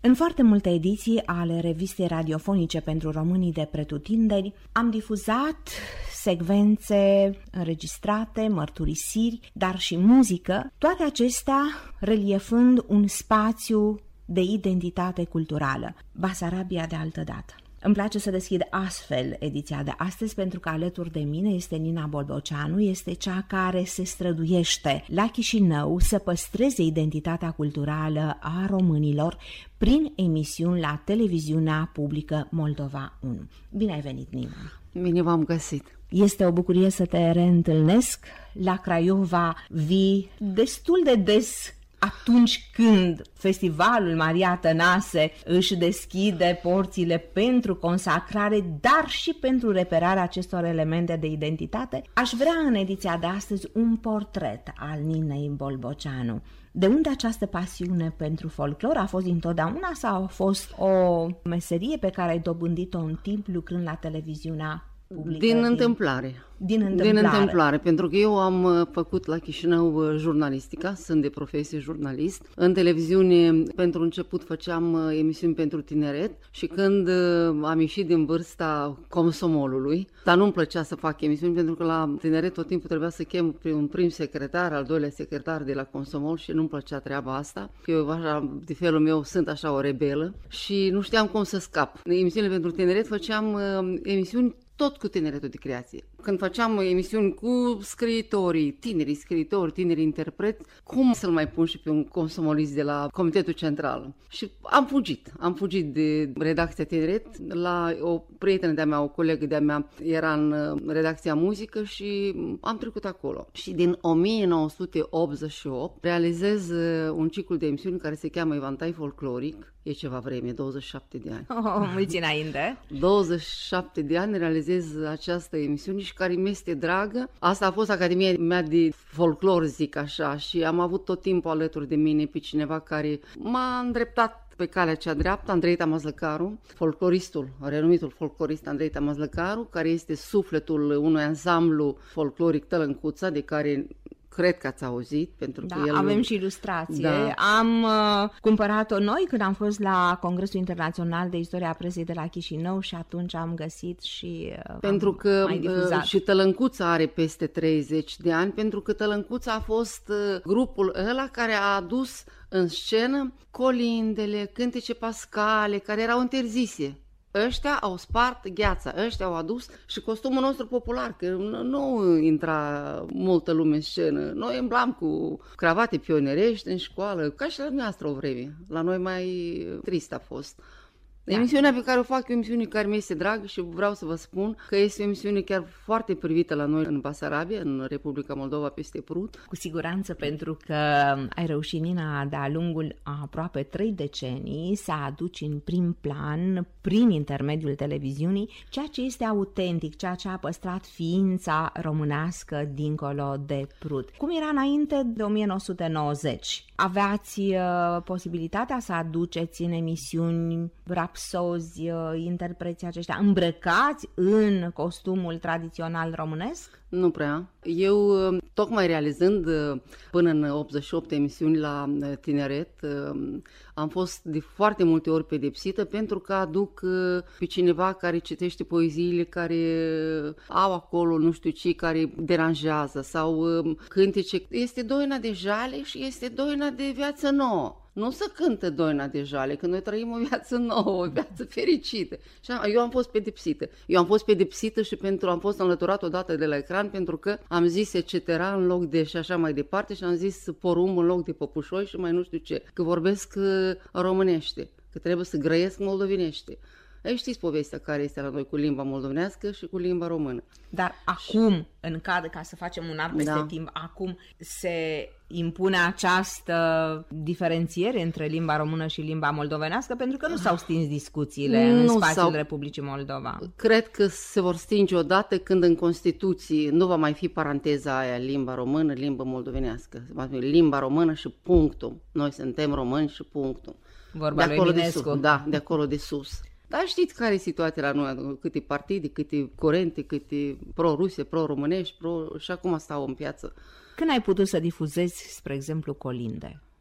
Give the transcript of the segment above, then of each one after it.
În foarte multe ediții ale revistei radiofonice pentru românii de pretutindeni am difuzat secvențe înregistrate, mărturisiri, dar și muzică, toate acestea reliefând un spațiu de identitate culturală, Basarabia de altădată. Îmi place să deschid astfel ediția de astăzi pentru că alături de mine este Nina Bolboceanu, este cea care se străduiește la Chișinău să păstreze identitatea culturală a românilor prin emisiuni la televiziunea publică Moldova 1. Bine ai venit, Nina! Bine v-am găsit! Este o bucurie să te reîntâlnesc. La Craiova vii destul de des atunci când Festivalul Maria Tănase își deschide porțile pentru consacrare, dar și pentru reperarea acestor elemente de identitate. Aș vrea în ediția de astăzi un portret al Ninei Bolboceanu. De unde această pasiune pentru folclor? A fost dintotdeauna sau a fost o meserie pe care ai dobândit-o în timp lucrând la televiziunea publică? Din întâmplare. Din întâmplare, pentru că eu am făcut la Chișinău jurnalistica, sunt de profesie jurnalist. În televiziune, pentru început, făceam emisiuni pentru tineret și când am ieșit din vârsta comsomolului, dar nu-mi plăcea să fac emisiuni, pentru că la tineret tot timpul trebuia să chem un prim secretar, al doilea secretar de la consomol și nu-mi plăcea treaba asta. Eu, așa, de felul meu, sunt așa o rebelă și nu știam cum să scap. În emisiunile pentru tineret făceam emisiuni tot cu tineretul de creație. Când făceam emisiuni cu scriitorii, tineri interpreți, cum să-l mai pun și pe un consomolist de la Comitetul Central? Și am fugit de redacția tineret la o prietenă de-a mea, o colegă de-a mea, era în redacția muzică și am trecut acolo. Și din 1988 realizez un ciclu de emisiuni care se cheamă Evantai Folcloric. E ceva vreme, 27 de ani. Mulți înainte. 27 de ani realizez această emisiune și care mi este dragă. Asta a fost Academia mea de folclor, zic așa, și am avut tot timpul alături de mine pe cineva care m-a îndreptat pe calea cea dreaptă, Andrei Tamazlăcaru, folcloristul, renumitul folclorist Andrei Tamazlăcaru, care este sufletul unui ansamblu folcloric Tălâncuța, de care cred că ați auzit, pentru că el... avem și ilustrație. Da. Am cumpărat-o noi când am fost la Congresul Internațional de Istoria Presei de la Chișinău și atunci am găsit și pentru că mai difuzat. Și Tălâncuța are peste 30 de ani, pentru că Tălâncuța a fost grupul ăla care a adus în scenă colindele, cântece pascale, care erau interzise. Ăștia au spart gheața, ăștia au adus și costumul nostru popular, că nu intra multă lume în scenă. Noi îmblam cu cravate pionerești în școală, ca și la noastră o vreme. La noi mai trist a fost. Da. Emisiunea pe care o fac e o emisiune care mi este dragă și vreau să vă spun că este o emisiune chiar foarte privită la noi în Basarabia, în Republica Moldova, peste Prut. Cu siguranță, pentru că ai reușit, Nina, de-a lungul aproape 3 decenii să aduci în prim plan, prin intermediul televiziunii, ceea ce este autentic, ceea ce a păstrat ființa românească dincolo de Prut. Cum era înainte de 1990? Aveați posibilitatea să aduceți în emisiuni rapsozi, interpreții aceștia îmbrăcați în costumul tradițional românesc? Nu prea. Eu, tocmai realizând până în 88 emisiuni la tineret, am fost de foarte multe ori pedepsită pentru că aduc pe cineva care citește poeziile, care au acolo nu știu ce, care deranjează sau cântece. Este doina de jale și este doina de viață nouă. Nu să cântă doina de jale, că noi trăim o viață nouă, o viață fericită. Și eu am fost pedepsită. Și am fost înlăturat odată de la ecran pentru că am zis etc. în loc de și așa mai departe și am zis porumb în loc de păpușoi și mai nu știu ce. Că vorbesc românește, că trebuie să grăiesc moldovenește. Ei, știți povestea care este la noi cu limba moldovenească și cu limba română. Dar acum, în cadrul, ca să facem un arc peste timp, acum se impune această diferențiere între limba română și limba moldovenească, pentru că nu s-au stins discuțiile în spațiul Republicii Moldova. Cred că se vor stinge odată când în Constituție nu va mai fi paranteza aia limba română, limba moldovenească. Va fi limba română și punctul. Noi suntem români și punctul. Vorba lui Eminescu. De acolo de sus. Dar știți care e situația la noi, câte partide, câte curente, câte pro-ruse, pro-românești, și acum stau în piață. Când ai putut să difuzezi, spre exemplu, colinde?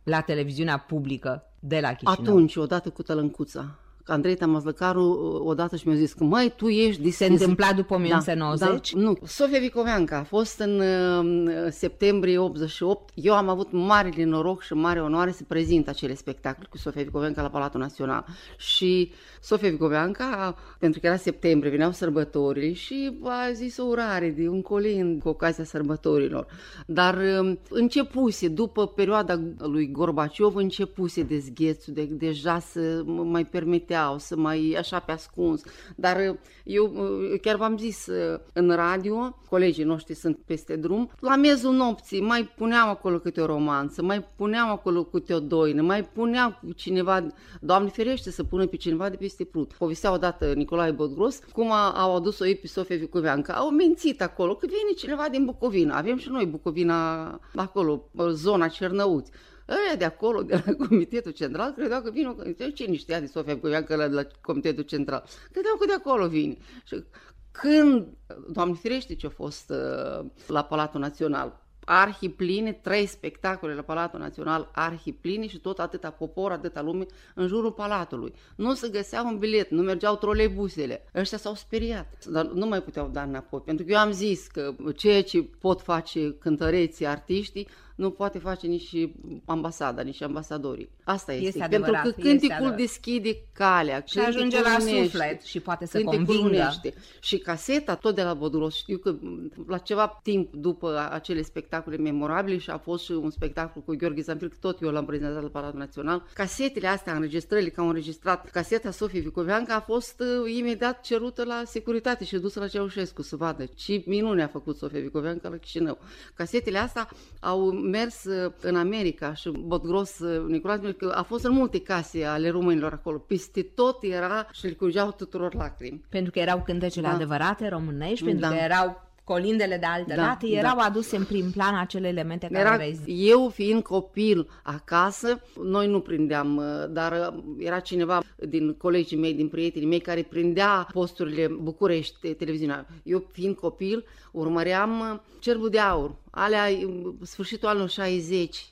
la televiziunea publică de la Chișinău? Atunci, odată cu Tălâncuța. Andrei Mazlăcaru odată și mi-a zis că măi, tu ești... Se întâmpla după 1990? Da, nu. Sofia Vicoveanca a fost în septembrie 88. Eu am avut mare noroc și mare onoare să prezint acele spectacole cu Sofia Vicoveanca la Palatul Național. Și Sofia Vicoveanca, pentru că era septembrie, veneau sărbătorile și a zis o urare de un colind cu ocazia sărbătorilor. Dar începuse, după perioada lui Gorbaciov, începuse dezghețul, deja să mai permite să mai așa pe ascuns, dar eu chiar v-am zis în radio, colegii noștri sunt peste drum, la miezul nopții mai puneam acolo câte o romanță, mai puneam acolo câte o doină, mai puneam cu cineva, Doamne ferește să pună pe cineva de peste Prut. Povestea odată Nicolae Bodgros cum au adus-o ei pe Sofia Vicoveanca, au mințit acolo că vine cineva din Bucovina, avem și noi Bucovina acolo, zona Cernăuți. Ăia de acolo, de la Comitetul Central, credeau că vine, cine știa de Sofia Vicoveanca de la Comitetul Central? Credeau că de acolo vine. Și când, Doamne ferește ce a fost la Palatul Național, arhipline, 3 spectacole la Palatul Național, arhipline și tot atâta popor, atâta lume în jurul palatului. Nu se găsea un bilet, nu mergeau troleibusele. Ăștia s-au speriat, dar nu mai puteau da înapoi. Pentru că eu am zis că ceea ce pot face cântăreții, artiștii, nu poate face nici ambasada, nici ambasadorii. Asta este pentru că cânticul deschide calea. Și ajunge la suflet și poate să convingă. Și caseta, tot de la Bodgros, știu că la ceva timp după acele spectacole memorabile și a fost și un spectacol cu Gheorghe Zanfir, că tot eu l-am prezentat la Palatul Național, casetele astea, înregistrările, că au înregistrat caseta Sofiei Vicoveanca, a fost imediat cerută la securitate și dusă la Ceaușescu să vadă ce minune a făcut Sofia Vicoveanca la Chișinău. Casetele astea au mers în America și Bodgros, Nicolae, că a fost în multe case ale românilor acolo. Peste tot era și le curgeau tuturor lacrimi. Pentru că erau cântecele adevărate românești, pentru că erau colindele de altă dată, erau aduse în prim plan acele elemente care vezi. Eu fiind copil acasă, noi nu prindeam, dar era cineva din colegii mei, din prietenii mei, care prindea posturile București, televiziunea. Eu fiind copil, urmăream Cerbul de Aur, alea sfârșitul anului 60,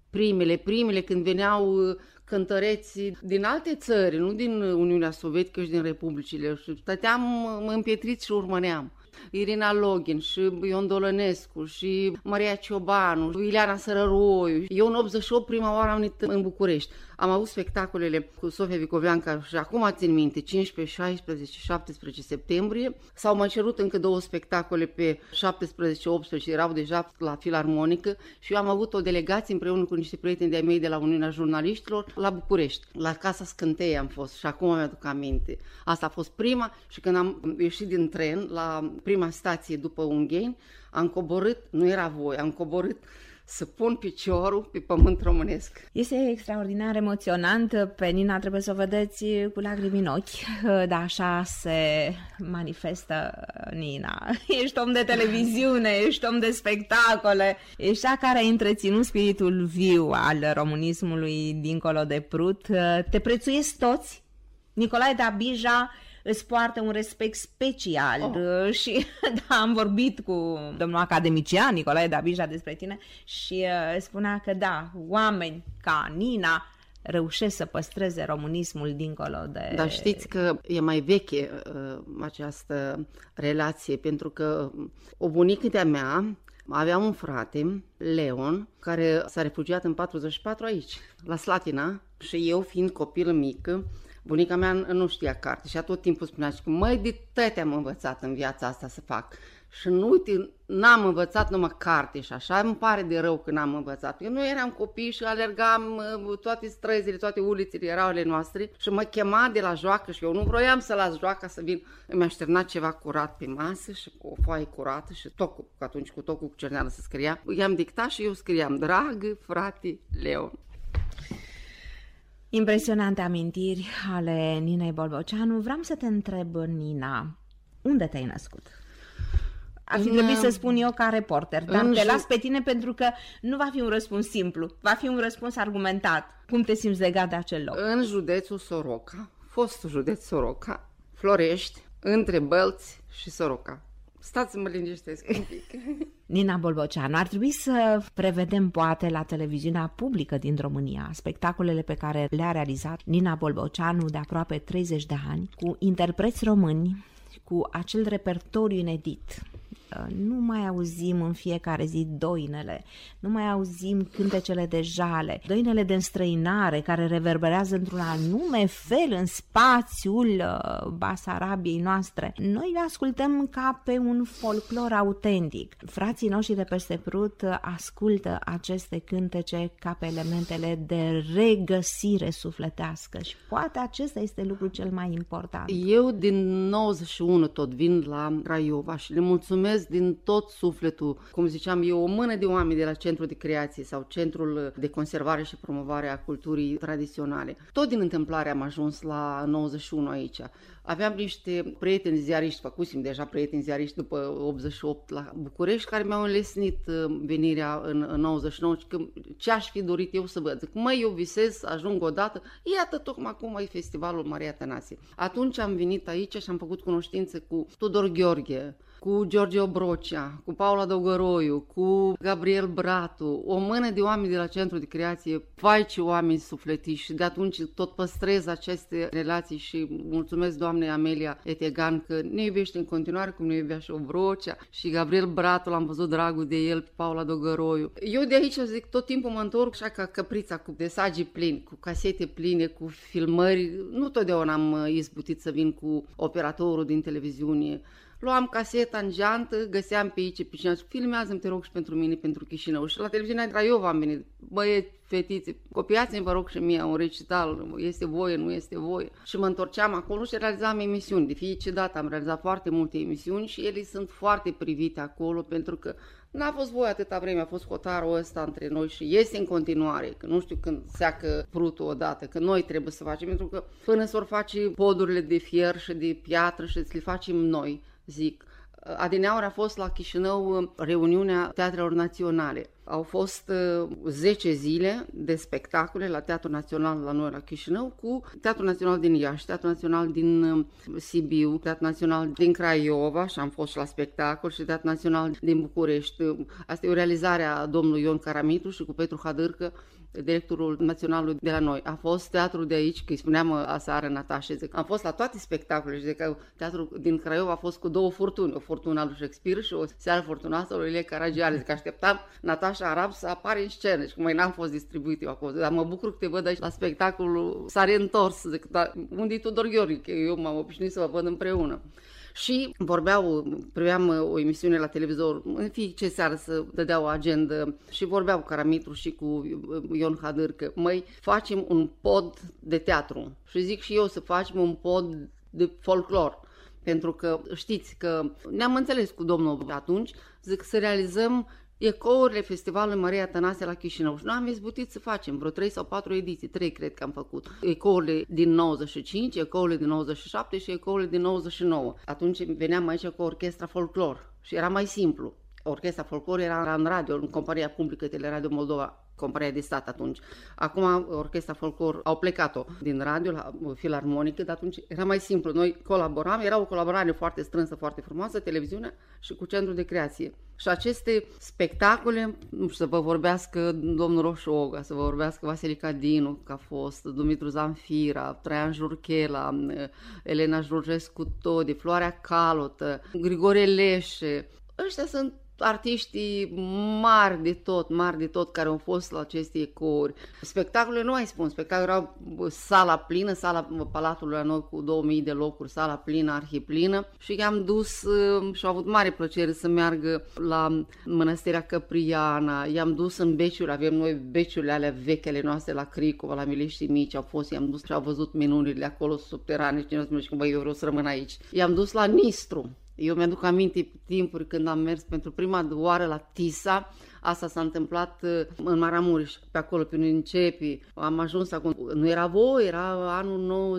primele când veneau cântăreți din alte țări, nu din Uniunea Sovietică și din Republicile. Și stăteam împietriți și urmăream. Irina Login și Ion Dolănescu și Maria Ciobanu, Ileana Sărăroiu. Eu în 88 prima oară am venit în București. Am avut spectacolele cu Sofia Vicoveanca și acum țin minte, 15, 16, 17 septembrie. S-au mai cerut încă 2 spectacole pe 17, 18, erau deja la Filarmonică și eu am avut o delegație împreună cu niște prieteni de-ai mei de la Uniunea Jurnaliștilor la București. La Casa Scântei am fost și acum mi-aduc aminte. Asta a fost prima și când am ieșit din tren la prima stație după Ungheni, am coborât, nu era voie, am coborât să pun piciorul pe pământ românesc. Este extraordinar emoționant. Pe Nina trebuie să o vedeți cu lacrimi în ochi, dar așa se manifestă Nina. Ești om de televiziune, ești om de spectacole, ești cea care a întreținut spiritul viu al românismului dincolo de Prut. Te prețuiesc toți. Nicolae Dabija îți poartă un respect special și am vorbit cu domnul academician Nicolae Dabija despre tine și spunea că oameni ca Nina reușesc să păstreze românismul dincolo de... Dar știți că e mai veche această relație, pentru că o bunică de-a mea avea un frate, Leon, care s-a refugiat în 44 aici, la Slatina, și eu fiind copil mic, bunica mea nu știa carte și tot timpul spunea că măi, de tăte am învățat în viața asta să fac. Și nu, uite, n-am învățat numai carte și așa, îmi pare de rău că n-am învățat. Eu nu eram copii și alergam toate străzile, toate ulițele erau ale noastre și mă chema de la joacă și eu nu vroiam să las joaca să vin. Îmi așternat ceva curat pe masă și cu o foaie curată și tocul, că atunci cu tocul cu cerneală se scria. I-am dictat și eu scriam, dragă frate Leon. Impresionante amintiri ale Ninei Bolboceanu. Vreau să te întreb, Nina, unde te-ai născut? Ar fi trebuit să spun eu ca reporter, dar te las pe tine pentru că nu va fi un răspuns simplu, va fi un răspuns argumentat. Cum te simți legat de acel loc? În județul Soroca, fostul județ Soroca, Florești, între Bălți și Soroca. Stați să mă liniștesc un pic. Nina Bolboceanu, ar trebui să prevedem poate la televiziunea publică din România spectacolele pe care le-a realizat Nina Bolboceanu de aproape 30 de ani, cu interpreți români, cu acel repertoriu inedit. Nu mai auzim în fiecare zi doinele, nu mai auzim cântecele de jale, doinele de înstrăinare care reverberează într-un anume fel în spațiul Basarabiei noastre. Noi le ascultăm ca pe un folclor autentic. Frații noștri de peste Prut ascultă aceste cântece ca pe elementele de regăsire sufletească și poate acesta este lucrul cel mai important. Eu din 91 tot vin la Craiova și le mulțumesc din tot sufletul, cum ziceam eu, o mână de oameni de la Centrul de Creație sau Centrul de Conservare și Promovare a Culturii Tradiționale. Tot din întâmplare am ajuns la 91 aici. Aveam niște prieteni ziariști, făcusem deja prieteni ziariști după 88 la București, care mi-au înlesnit venirea în 99, că ce aș fi dorit eu să văd. Zic, măi, eu visez să ajung odată, iată, tocmai acum e festivalul Maria Tănase. Atunci am venit aici și am făcut cunoștință cu Tudor Gheorghe, cu George Obrocea, cu Paula Dogăroiu, cu Gabriel Bratu, o mână de oameni de la Centrul de Creație, vai ce oameni sufletiși, și de atunci tot păstrez aceste relații și mulțumesc doamnei Amelia Etegan că ne iubește în continuare cum ne iubea și Obrocea și Gabriel Bratu, l-am văzut dragul de el, pe Paula Dogăroiu. Eu de aici zic, tot timpul mă întorc așa ca căprița, cu desagi plini, cu casete pline, cu filmări. Nu totdeauna am izbutit să vin cu operatorul din televiziune. Luam caseta în geantă, găseam pe aici, pe cineva, filmează-mi, te rog, și pentru mine, pentru Chișinău. Și la televiziunea Craiova am venit, băieți, fetițe, copiați-mi, vă rog, și mie un recital, este voie, nu este voie. Și mă întorceam acolo și realizam emisiuni. De fiecare dată am realizat foarte multe emisiuni și ele sunt foarte privite acolo, pentru că n-a fost voie atâta vreme, a fost hotarul ăsta între noi și este în continuare, că nu știu când seacă Prutul odată, că noi trebuie să facem, pentru că până s-or face podurile de fier și de piatră și să le facem noi, zic. Adineauri a fost la Chișinău reuniunea Teatrelor Naționale. Au fost 10 zile de spectacole la Teatrul Național la noi la Chișinău cu Teatrul Național din Iași, Teatrul Național din Sibiu, Teatrul Național din Craiova și am fost și la spectacol și Teatrul Național din București. Asta e o realizare a domnului Ion Caramitru și cu Petru Hadârcă, directorul național de la noi. A fost teatrul de aici, că îi spuneam aseară Natașa, zic, am fost la toate spectacolele și zic că teatrul din Craiova a fost cu două furtuni, o furtună a lui Shakespeare și o seară furtunoasă a lui Ilie Caragiale. Zic, așteptam Natașa Arab să apare în scenă și cum mai n-am fost distribuit eu acolo. Dar mă bucur că te văd aici la spectacolul, s-a reîntors, zic, dar unde e Tudor Gheorghe? Eu m-am obișnuit să vă văd împreună. Și priveam o emisiune la televizor, în fiecare seară să dădea o agendă și vorbeau cu Caramitru și cu Ion Hadârcă, măi, facem un pod de teatru și zic și eu să facem un pod de folclor, pentru că știți că ne-am înțeles cu domnul atunci, zic să realizăm ecourile Festivalului Maria Tănase la Chișinău și noi am izbutit să facem vreo 3 sau 4 ediții, 3 cred că am făcut. Ecourile din 95, ecourile din 97 și ecourile din 99. Atunci veneam aici cu orchestra folclor și era mai simplu. Orchestra folclor era în radio, în compania publică Teleradio Moldova, compania de stat atunci. Acum orchestra folclor au plecat-o din radio la filarmonică, dar atunci era mai simplu. Noi colaboram, era o colaborare foarte strânsă, foarte frumoasă, televiziunea și cu Centrul de Creație. Și aceste spectacole, nu știu, să vă vorbească domnul Roșu Oga, să vă vorbească Vasilica Dinu, că a fost, Dumitru Zanfira, Traian Jurchela, Elena Jurgescu Todi, Floarea Calotă, Grigore Leșe. Ăștia sunt artiștii mari de tot care au fost la aceste ecouri. Spectacolele nu mai spun, spectacolele erau sala plină, sala Palatului la noi cu 2000 de locuri, sala plină, arhiplină și i-am dus și au avut mare plăcere să meargă la Mănăstirea Căpriana, i-am dus în beciuri, avem noi beciurile alea vechele noastre la Cricova, la Miliștii Mici, au fost, i-am dus și au văzut minunile acolo subterane și cineva spune că eu vreau să rămân aici. I-am dus la Nistru. Eu mi-aduc aminte timpuri când am mers pentru prima oară la Tisa, asta s-a întâmplat în Maramureș, pe acolo, pe Începi. Am ajuns acum, nu era voie, era anul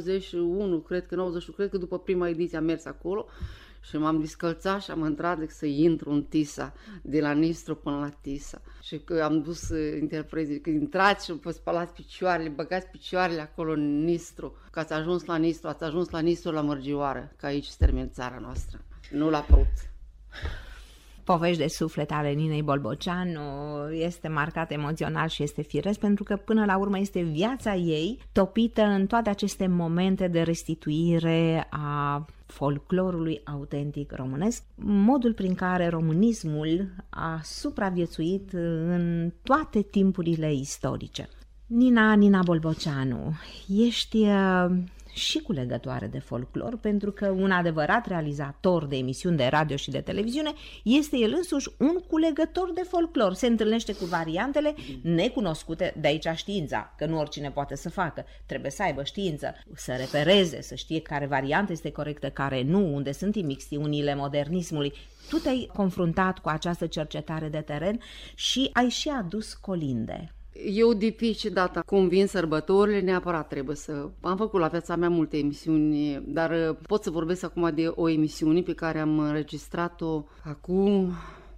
91, cred că după prima ediție am mers acolo și m-am descălțat și am intrat să intru în Tisa, de la Nistru până la Tisa. Și că am dus interpreții, că intrați și vă spălați picioarele, băgați picioarele acolo în Nistru, că ați ajuns la Nistru la Mărgioară, că aici se termină țara noastră. Nu la Prut. Povești de suflet ale Ninei Bolboceanu este marcat emoțional și este firesc, pentru că până la urmă este viața ei topită în toate aceste momente de restituire a folclorului autentic românesc, modul prin care românismul a supraviețuit în toate timpurile istorice. Nina Bolboceanu, ești și culegătoare de folclor, pentru că un adevărat realizator de emisiuni de radio și de televiziune este el însuși un culegător de folclor. Se întâlnește cu variantele necunoscute, de aici știința, că nu oricine poate să facă. Trebuie să aibă știință, să repereze, să știe care variantă este corectă, care nu, unde sunt imixtiunile modernismului. Tu te-ai confruntat cu această cercetare de teren și ai și adus colinde. Eu de fiecare dată cum vin sărbătorile, neapărat trebuie să... Am făcut la viața mea multe emisiuni, dar pot să vorbesc acum de o emisiune pe care am înregistrat-o acum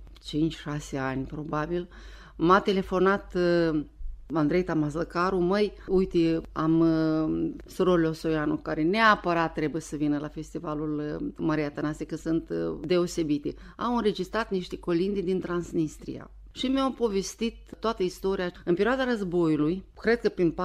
5-6 ani, probabil. M-a telefonat Andrei Tamazlăcaru: măi, uite, am surorile Osoianu care neapărat trebuie să vină la festivalul Maria Tănase, că sunt deosebite. Au înregistrat niște colinde din Transnistria. Și mi-au povestit toată istoria. În perioada războiului, cred că prin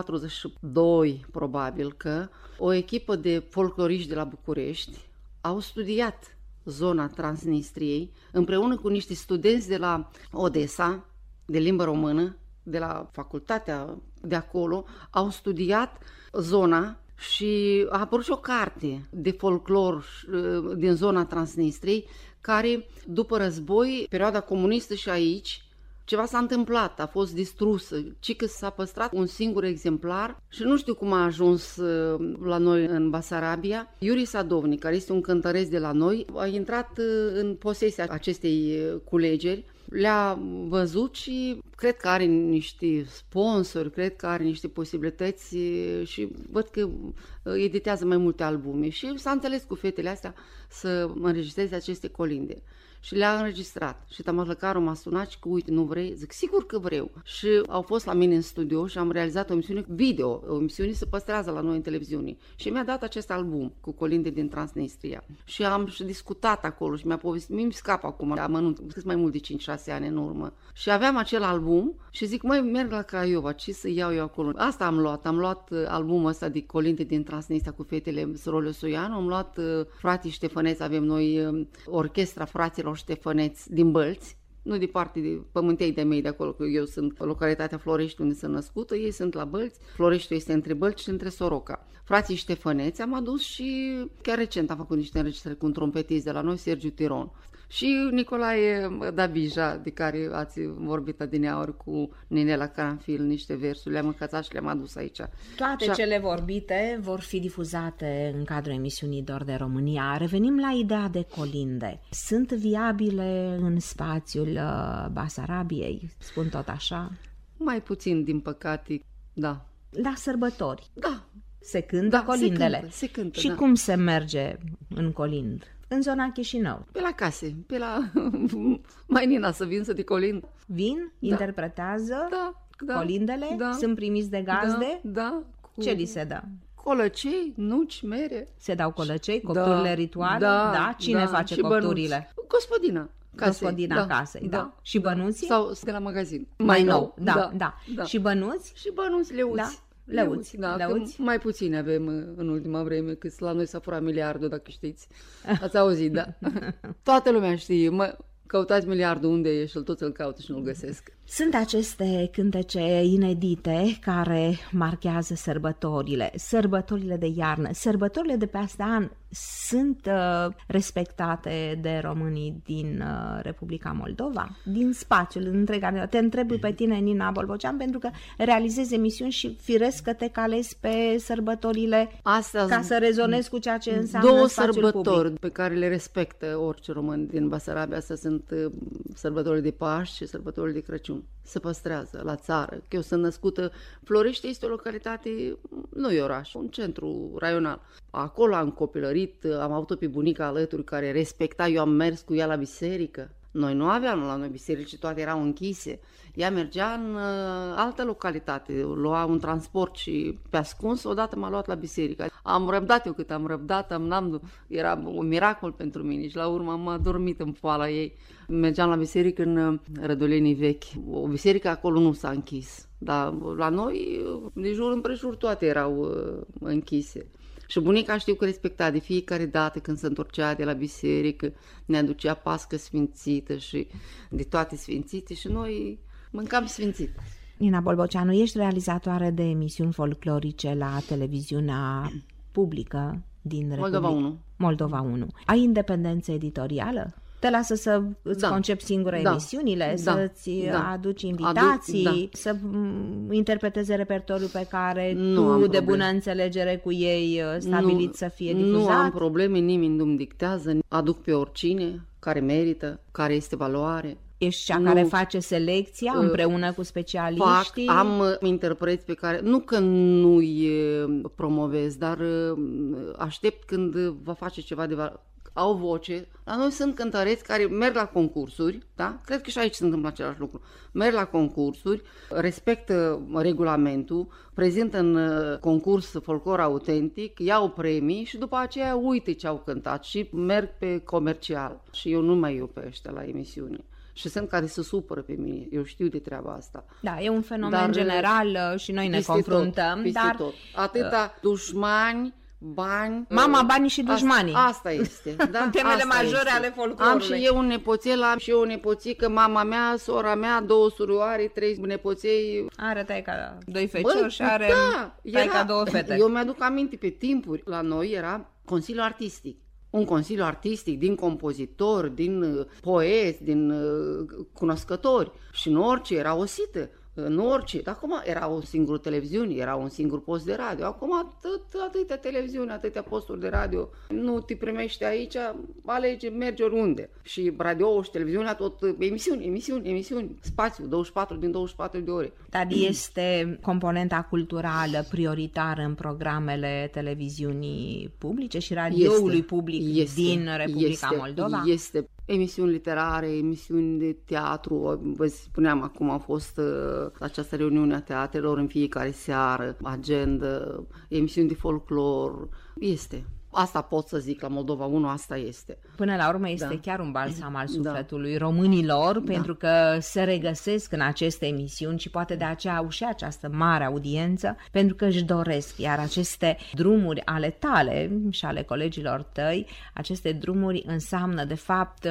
42 probabil, că o echipă de folcloriști de la București au studiat zona Transnistriei împreună cu niște studenți de la Odessa, de limbă română, de la facultatea de acolo, au studiat zona și a apărut și o carte de folclor din zona Transnistriei, care după război, perioada comunistă și aici, ceva s-a întâmplat, a fost distrusă, ci că s-a păstrat un singur exemplar și nu știu cum a ajuns la noi în Basarabia. Iuri Sadovnic, care este un cântăresc de la noi, a intrat în posesia acestei culegeri, le-a văzut și cred că are niște sponsori, cred că are niște posibilități și văd că editează mai multe albume și s-a înțeles cu fetele astea să înregistreze aceste colinde. Și le-a înregistrat. Și Tamazlăcaru m-a sunat și că, uite, nu vrei? Zic, sigur că vreau. Și au fost la mine în studio și am realizat o emisiune video. O emisiune se păstrează la noi în televiziune. Și mi-a dat acest album cu colinde din Transnistria. Și am și discutat acolo și mi-a povestit. Mi-mi scap acum, amănunt, mai mult de 5-6 ani în urmă. Și aveam acel album și zic, măi, merg la Craiova, ce să iau eu acolo? Asta am luat. Am luat albumul ăsta de colinde din Transnistria cu fetele surorile Osoianu. Am luat frații Ștefăneți, avem noi orchestra fraților Ștefăneți din Bălți, nu departe de pământei de mei de acolo, că eu sunt în localitatea Florești unde sunt născută, ei sunt la Bălți, Floreștiul este între Bălți și între Soroca. Frații Ștefăneți am adus și chiar recent am făcut niște înregistrări cu un trompetist de la noi, Sergiu Tiron. Și Nicolae Dabija, de care ați vorbit adineaori cu Ninela Caranfil, niște versuri, le-am încățat și le-am adus aici. Toate cele vorbite vor fi difuzate în cadrul emisiunii Dor de România. Revenim la ideea de colinde. Sunt viabile în spațiul Basarabiei, spun tot așa? Mai puțin, din păcate, da. La sărbători? Da. Se cântă colindele? Se cântă, și cum se merge în colind? În zona Chișinău. Pe la case, pe la... Mai Nina să vin să te colind. Vin, interpretează colindele, da, sunt primiți de gazde. Da. Ce li se dă? Colăcei, nuci, mere. Se dau colăcei, copturile rituale? Da. Cine face copturile? Gospodina. Gospodina casei, da. Și bănuții? Sau de la magazin. Mai nou, da. Și bănuți? Și bănuți, leuți. Da. Leuți. Mai puține avem în ultima vreme, că la noi s-a furat miliardul, dacă știți. Ați auzit, da? Toată lumea știe. Căutați miliardul unde e și toți îl caută și nu-l găsesc. Sunt aceste cântece inedite care marchează sărbătorile de iarnă. Sărbătorile de peste an sunt respectate de românii din Republica Moldova, din spațiul întreg. Te întreb pe tine, Nina Bolboceanu, pentru că realizezi emisiuni și firesc că te calezi pe sărbătorile astea, ca să rezonezi cu ceea ce înseamnă spațiul public. Două sărbători pe care le respectă orice român din Basarabia. Astea sunt sărbătorile de Paști și sărbătorile de Crăciun. Se păstrează la țară. Că eu sunt născută, Florești este o localitate, nu e oraș, un centru raional. Acolo am copilărit, am avut-o pe bunica alături care respecta, eu am mers cu ea la biserică. Noi nu aveam la noi biserici, toate erau închise. Ea mergea în altă localitate, lua un transport și pe ascuns odată m-a luat la biserică. Am răbdat eu cât am răbdat, era un miracol pentru mine și la urmă am adormit în poala ei. Mergeam la biserică în Rădolenii Vechi. O biserică acolo nu s-a închis, dar la noi, de jur împrejur, toate erau închise. Și bunica știu că respecta de fiecare dată când se întorcea de la biserică, ne aducea pască sfințită și de toate sfințite și noi mâncam sfințit. Nina Bolboceanu, ești realizatoare de emisiuni folclorice la televiziunea publică din Moldova 1. Ai independență editorială? Te lasă să îți concepi singură emisiunile, să-ți aduci invitații, să interpreteze repertoriul pe care tu, de bună înțelegere cu ei, stabilit să fie difuzat? Nu am probleme, nimeni nu-mi dictează, aduc pe oricine care merită, care este valoare. Ești cea care face selecția împreună cu specialiștii? Am interpreți pe care, nu că nu-i promovez, dar aștept când va face ceva de valoare. Au voce. La noi sunt cântăreți care merg la concursuri, da? Cred că și aici se întâmplă același lucru. Merg la concursuri, respectă regulamentul, prezintă în concurs folclor autentic, iau premii și după aceea uite ce au cântat și merg pe comercial. Și eu nu mai iau pe ăștia la emisiune. Și sunt care se supără pe mine. Eu știu de treaba asta. Da, e un fenomen general și noi ne confruntăm. Tot. Atâta dușmani, bani... Mama, banii și dușmanii. Asta este. Da? Temele majore ale folclorului. Am și eu un nepoțel, am și eu o nepoțică, mama mea, sora mea, 2 surioare, 3 nepoței. Are taica 2 feciori și are taica 2 fete. Eu mi-aduc aminte pe timpuri. La noi era Consiliul Artistic. Un consiliu artistic din compozitori, din poeți, din cunoscători. Și în orice era o sită. În orice. Acum era o singură televiziune, era un singur post de radio. Acum atâtea televiziuni, atâtea posturi de radio. Nu te primește aici, alege, mergi oriunde. Și radio și televiziunea tot emisiuni, spațiu, 24 din 24 de ore. Dar este componenta culturală prioritară în programele televiziunii publice și radioului public din Republica Moldova? Este. Emisiuni literare, emisiuni de teatru, vă spuneam acum a fost această reuniune a teatrelor în fiecare seară, agenda, emisiuni de folclor, este. Asta pot să zic, la Moldova 1 asta este. Până la urmă este chiar un balsam al sufletului românilor, pentru că se regăsesc în aceste emisiuni și poate de aceea au și această mare audiență, pentru că își doresc, iar aceste drumuri ale tale și ale colegilor tăi, aceste drumuri înseamnă de fapt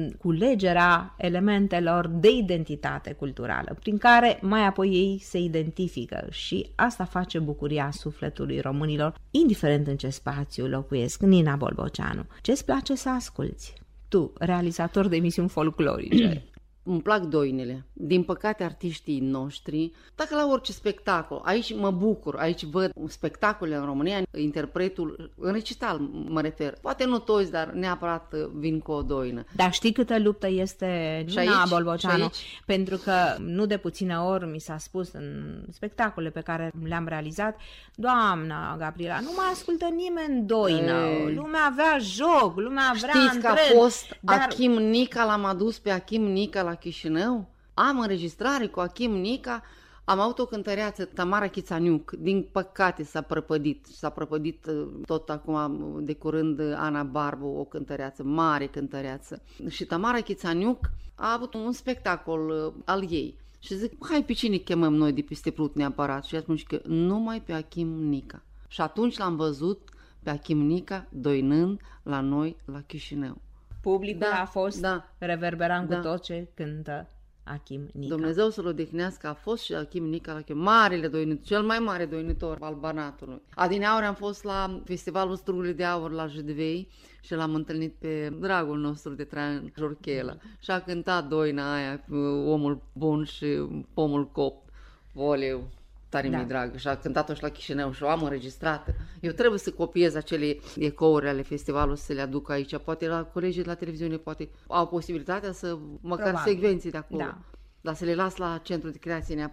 culegerea elementelor de identitate culturală, prin care mai apoi ei se identifică și asta face bucuria sufletului românilor, indiferent în ce spațiu locuiesc. Nina Bolboceanu, ce-ți place să asculți? Tu, realizator de emisiuni folclorice. Îmi plac doinele. Din păcate, artiștii noștri, dacă la orice spectacol, aici mă bucur, aici văd spectacole în România, interpretul, în recital mă refer. Poate nu toți, dar neapărat vin cu o doină. Dar știi câtă luptă este Nina Bolboceanu? Pentru că nu de puține ori mi s-a spus în spectacole pe care le-am realizat, doamna Gabriela, nu mai ascultă nimeni doină, lumea avea joc, lumea vrea Știți că a fost Achim Nica, l-am adus pe Achim Nica la Chișinău? Am înregistrare cu Achim Nica, am avut o cântăreață, Tamara Chițaniuc, din păcate s-a prăpădit tot acum de curând Ana Barbu, o cântăreață, mare cântăreață. Și Tamara Chițaniuc a avut un spectacol al ei. Și zic, hai pe cine chemăm noi de peste Prut neapărat? Și a spus că numai pe Achim Nica. Și atunci l-am văzut pe Achim Nica doinând la noi la Chișinău. Publicul a fost reverberant cu tot ce cântă Achim Nica. Dumnezeu să-l odihnească, a fost și Achim Nica, marele doinitor, cel mai mare doinitor al Banatului. Adineauri am fost la festivalul Strugurile de Aur la Judvei și l-am întâlnit pe dragul nostru de Traian Jorchelă. Și a cântat doina aia, Omul bun și pomul cop, voleu. Tare mi-e dragă și a cântat-o și la Chișinău și o am înregistrată. Eu trebuie să copiez acele ecouri ale festivalului să le aduc aici. Poate la colegii de la televiziune poate au posibilitatea să, măcar secvenții de acolo. Dar să le las la centrul de creație neapărat.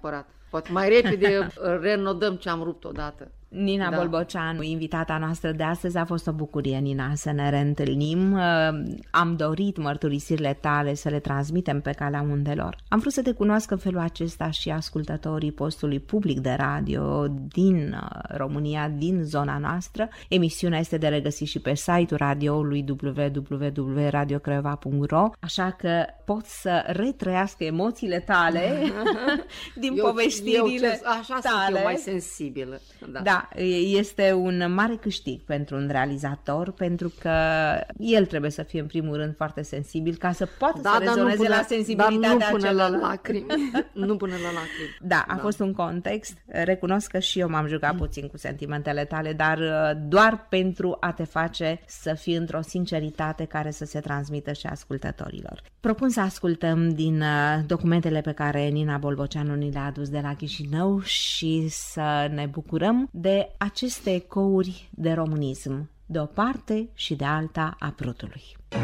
Poate mai repede renodăm ce am rupt odată. Nina Bolboceanu, invitata noastră de astăzi, a fost o bucurie, Nina, să ne reîntâlnim. Am dorit mărturisirile tale să le transmitem pe calea undelor. Am vrut să te cunoască în felul acesta și ascultătorii postului public de radio din România, din zona noastră. Emisiunea este de regăsit și pe site-ul radioului www.radiocraiova.ro, așa că pot să retrăiască emoțiile tale din povestirile așa tale. Sunt eu mai sensibilă. Da, este un mare câștig pentru un realizator, pentru că el trebuie să fie în primul rând foarte sensibil ca să poată să rezoneze la sensibilitatea dar nu până la lacrimi. Nu până la lacrimi. Da, a fost un context. Recunosc că și eu m-am jucat puțin cu sentimentele tale, dar doar pentru a te face să fii într-o sinceritate care să se transmită și ascultătorilor. Propun să ascultăm din documentele pe care Nina Bolboceanu ni le-a adus de la Chișinău și să ne bucurăm de aceste ecouri de românism, de o parte și de alta a Prutului.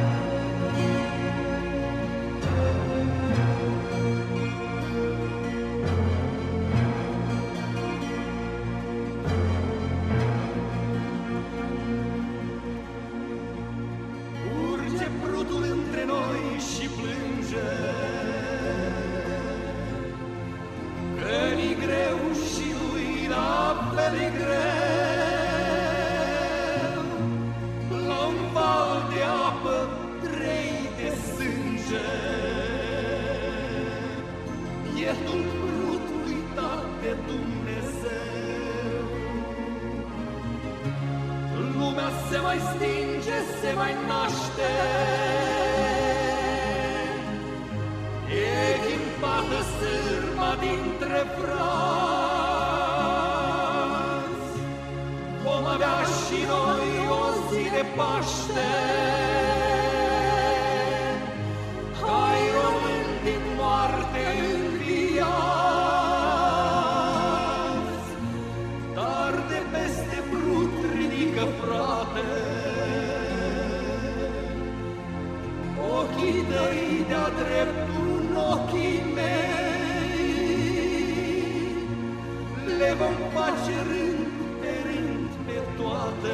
Urge Prutul între noi și plânge, că-i greu și lui la fel e greu. La-un val de apă trei de sânge, pieptul Prut uitat de Dumnezeu. Lumea se mai stinge, se mai naște, e ghimpată sârma dintre frați. Vom avea și noi o zi de Paște, hai români din moarte înviați, dar de peste Prut ridică, frate, ochii tăi de-a dreptul în ochii mei, le vom face rând pe rând pe toate.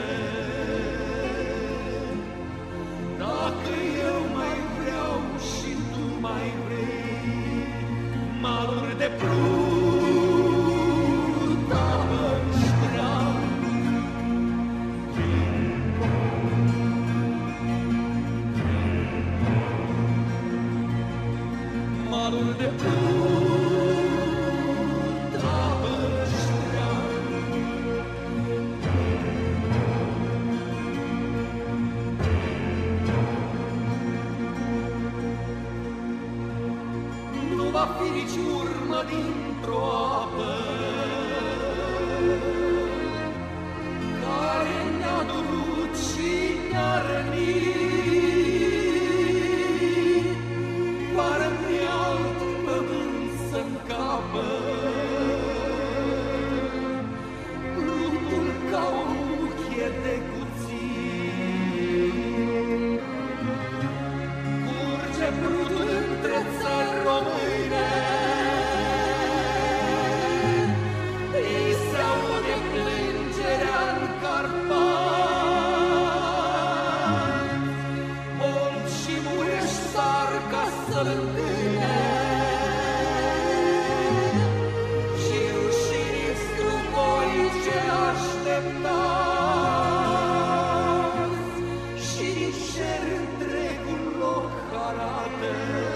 Dacă eu mai vreau și tu mai vrei, maluri de Prut, apă-mi ștream. Maluri de Prut, apă-mi ștream. Nu va fi nici urmă dintr-o apă care ne-a durut și ne-a rănit, pară pe alt pământ să-ncapă. Prutul ca o muchie de cuțit, curge Prutul între țări române, îi se aude plângerea-n Carpați, Olt și Mureș sar ca să-l întâlne, și rușinii strumoice așteptați, și cer întregul loc arată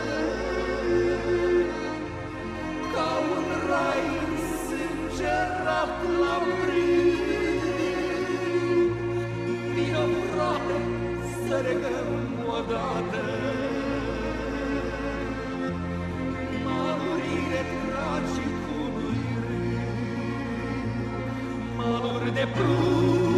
ca un rai însângerat la brând. Vino, frate, să regăm odată malurile tragicului rând, maluri de Prut.